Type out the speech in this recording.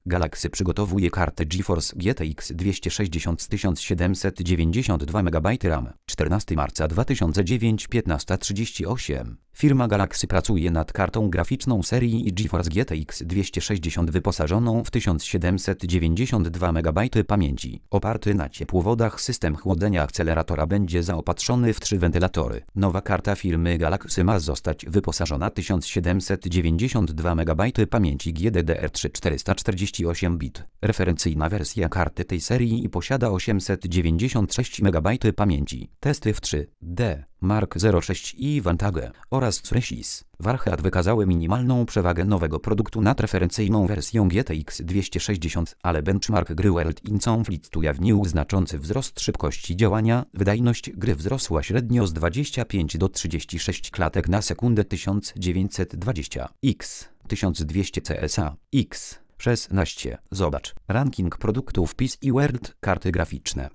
Galaxy przygotowuje kartę GeForce GTX 260 z 1792 MB RAM. 14 marca 2009, 15:38. Firma Galaxy pracuje nad kartą graficzną serii GeForce GTX 260 wyposażoną w 1792 MB pamięci. Oparty na ciepłowodach system chłodzenia akceleratora będzie zaopatrzony w 3 wentylatory. Nowa karta firmy Galaxy ma zostać wyposażona 1792 MB pamięci GDDR3 448 bit. Referencyjna wersja karty tej serii posiada 896 MB pamięci. Testy w 3D Mark 06 i Vantage oraz Thresis Warhead wykazały minimalną przewagę nowego produktu nad referencyjną wersją GTX 260, ale benchmark gry World in Conflict ujawnił znaczący wzrost szybkości działania. Wydajność gry wzrosła średnio z 25 do 36 klatek na sekundę 1920 x 1200 CSA x 16. Zobacz ranking produktów PC World karty graficzne.